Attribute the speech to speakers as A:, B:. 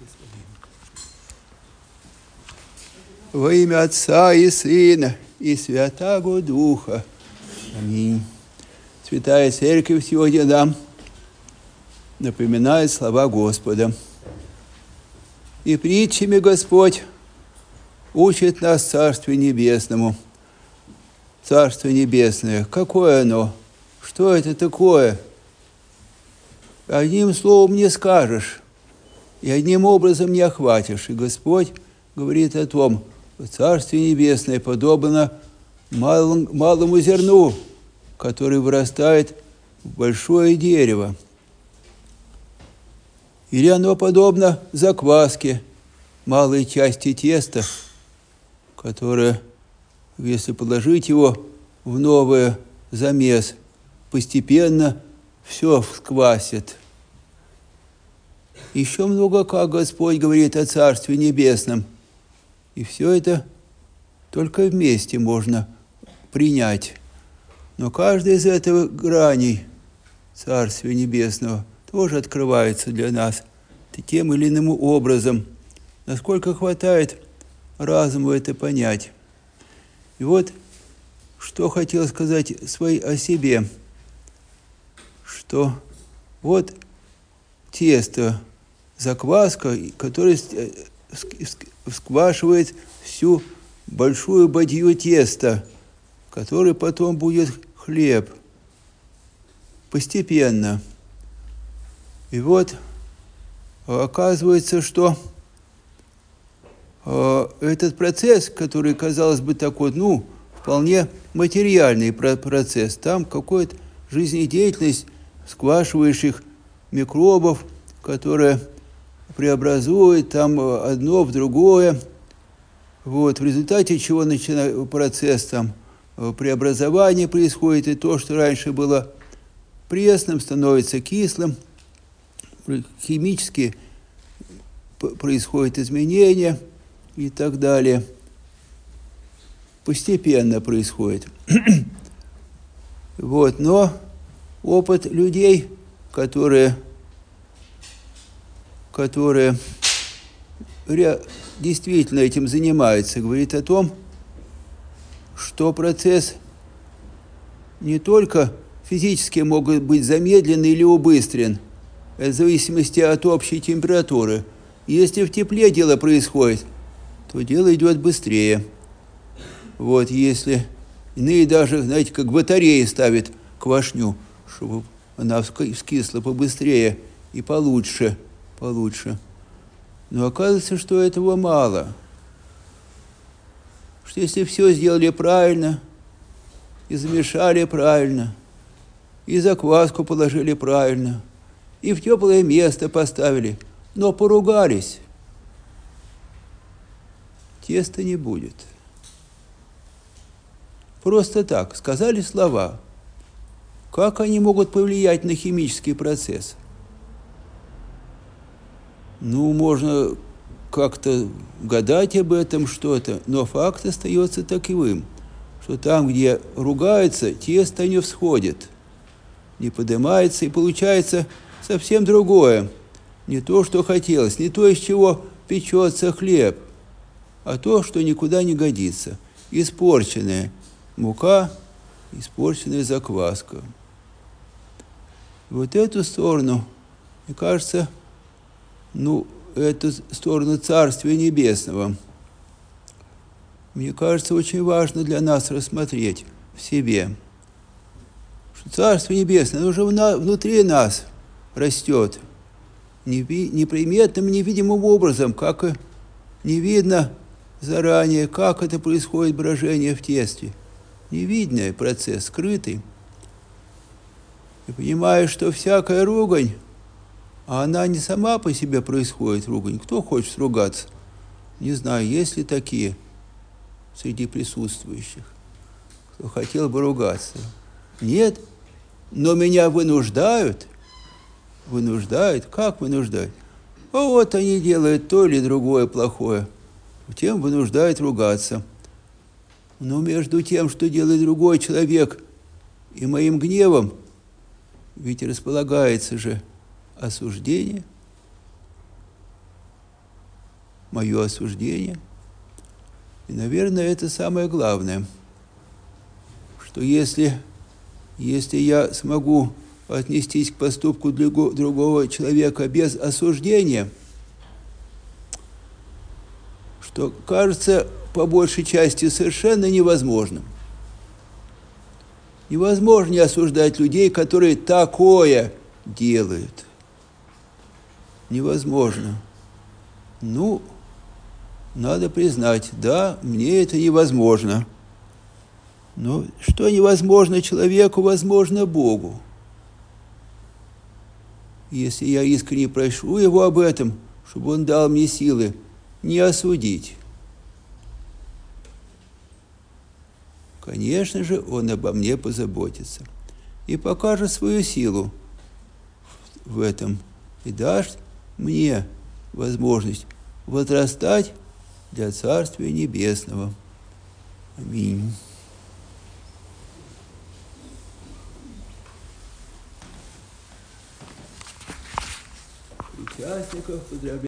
A: Во имя Отца и Сына и Святаго Духа. Аминь. Святая Церковь сегодня нам напоминает слова Господа. И притчами Господь учит нас Царствию Небесному. Царство Небесное, какое оно? Что это такое? Одним словом не скажешь, и одним образом не охватишь. И Господь говорит о том, что Царствие Небесное подобно малому зерну, которое вырастает в большое дерево. Или оно подобно закваске, малой части теста, которое, если положить его в новый замес, постепенно все всквасит. Еще много как Господь говорит о Царстве Небесном. И все это только вместе можно принять. Но каждая из этих граней Царствия Небесного тоже открывается для нас тем или иным образом. Насколько хватает разуму это понять. И вот, что хотел сказать о себе. Что вот тесто, закваска, которая сквашивает всю большую бадью теста, который потом будет хлеб. Постепенно. И вот оказывается, что этот процесс, который, казалось бы, такой, вполне материальный процесс, там какая-то жизнедеятельность сквашивающих микробов, которые преобразуют там одно в другое. Вот, в результате чего начинается процесс там преобразования происходит, и то, что раньше было пресным, становится кислым. Химически происходят изменения и так далее. Постепенно происходит. Вот, но опыт людей, которые действительно этим занимаются, говорит о том, что процесс не только физически может быть замедлен или убыстрен, в зависимости от общей температуры. Если в тепле дело происходит, то дело идет быстрее. Вот, если иные даже, знаете, как батареи ставят квашню, чтобы она вскисла побыстрее и получше. Но оказывается, что этого мало. Что если все сделали правильно, и замешали правильно, и закваску положили правильно, и в теплое место поставили, но поругались, теста не будет. Просто так, сказали слова. Как они могут повлиять на химический процесс? Можно как-то гадать об этом что-то, но факт остается таковым, что там, где ругаются, тесто не всходит, не поднимается, и получается совсем другое. Не то, что хотелось, не то, из чего печется хлеб, а то, что никуда не годится. Испорченная мука, испорченная закваска. Вот эту сторону, мне кажется, эту сторону Царствия Небесного, мне кажется, очень важно для нас рассмотреть в себе. Что Царствие Небесное, оно уже внутри нас растет. Неприметным, невидимым образом, как и не видно заранее, как это происходит брожение в тесте. Невидный процесс, скрытый. И понимаешь, что всякая ругань, а она не сама по себе происходит, ругань. Кто хочет ругаться? Не знаю, есть ли такие среди присутствующих, кто хотел бы ругаться. Нет, но меня вынуждают. Вынуждают? Как вынуждают? А вот они делают то или другое плохое. Тем вынуждают ругаться. Но между тем, что делает другой человек, и моим гневом, ведь располагается же осуждение. мое осуждение. И, наверное, это самое главное, что если я смогу отнестись к поступку другого человека без осуждения, что кажется по большей части совершенно невозможным. Невозможно не осуждать людей, которые такое делают. Невозможно. Ну, надо признать, да, мне это невозможно. Но что невозможно человеку, возможно Богу. Если я искренне прошу Его об этом, чтобы Он дал мне силы не осудить, конечно же, Он обо мне позаботится и покажет свою силу в этом и даст мне возможность возрастать для Царствия Небесного. Аминь. Участников поздравляю.